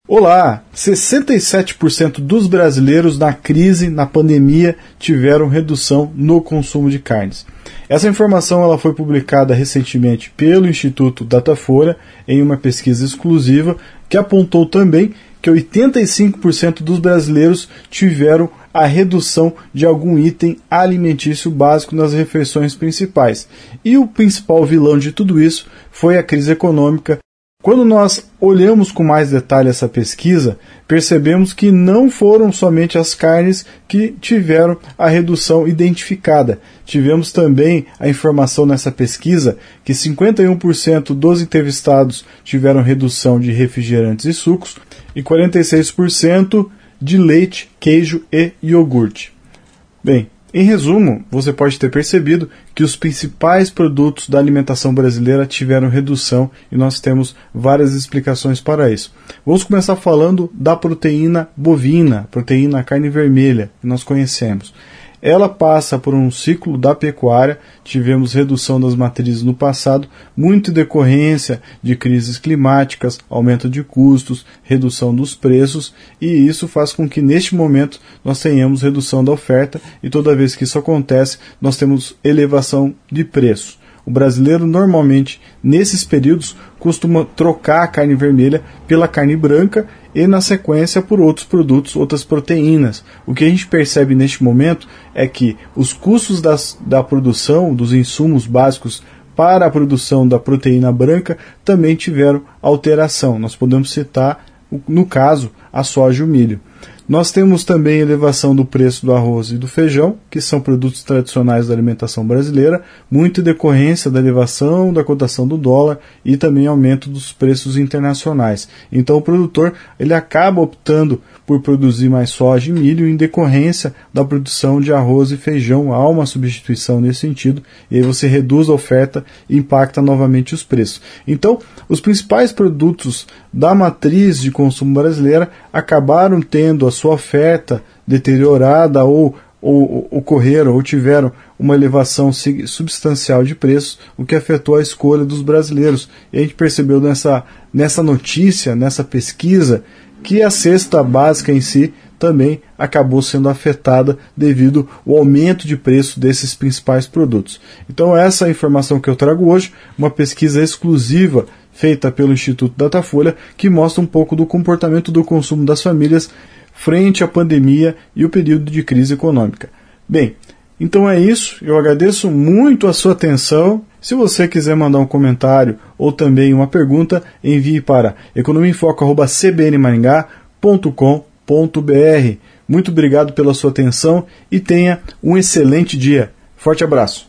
Olá! 67% dos brasileiros na crise, na pandemia, tiveram redução no consumo de carnes. Essa informação ela foi publicada recentemente pelo Instituto Datafolha em uma pesquisa exclusiva que apontou também que 85% dos brasileiros tiveram a redução de algum item alimentício básico nas refeições principais. E o principal vilão de tudo isso foi a crise econômica. Quando nós olhamos com mais detalhe essa pesquisa, percebemos que não foram somente as carnes que tiveram a redução identificada. Tivemos também a informação nessa pesquisa que 51% dos entrevistados tiveram redução de refrigerantes e sucos e 46% de leite, queijo e iogurte. Bem, em resumo, você pode ter percebido que os principais produtos da alimentação brasileira tiveram redução e nós temos várias explicações para isso. Vamos começar falando da proteína bovina, proteína carne vermelha, que nós conhecemos. Ela passa por um ciclo da pecuária, tivemos redução das matrizes no passado, muito em decorrência de crises climáticas, aumento de custos, redução dos preços, e isso faz com que neste momento nós tenhamos redução da oferta e toda vez que isso acontece nós temos elevação de preço. O brasileiro normalmente, nesses períodos, costuma trocar a carne vermelha pela carne branca e, na sequência, por outros produtos, outras proteínas. O que a gente percebe neste momento é que os custos da produção, dos insumos básicos para a produção da proteína branca, também tiveram alteração. Nós podemos citar, no caso, a soja e o milho. Nós temos também elevação do preço do arroz e do feijão, que são produtos tradicionais da alimentação brasileira, muito em decorrência da elevação da cotação do dólar e também aumento dos preços internacionais. Então o produtor ele acaba optando por produzir mais soja e milho em decorrência da produção de arroz e feijão. Há uma substituição nesse sentido e aí você reduz a oferta e impacta novamente os preços. Então os principais produtos da matriz de consumo brasileira acabaram tendo a sua oferta deteriorada ou ocorreram ou tiveram uma elevação substancial de preços, o que afetou a escolha dos brasileiros. E a gente percebeu nessa notícia, nessa pesquisa, que a cesta básica em si também acabou sendo afetada devido ao aumento de preço desses principais produtos. Então essa é a informação que eu trago hoje, uma pesquisa exclusiva feita pelo Instituto Datafolha, que mostra um pouco do comportamento do consumo das famílias frente à pandemia e o período de crise econômica. Bem, então é isso, eu agradeço muito a sua atenção. Se você quiser mandar um comentário ou também uma pergunta, envie para economiaemfoca@cbnmaringá.com.br. Muito obrigado pela sua atenção e tenha um excelente dia. Forte abraço.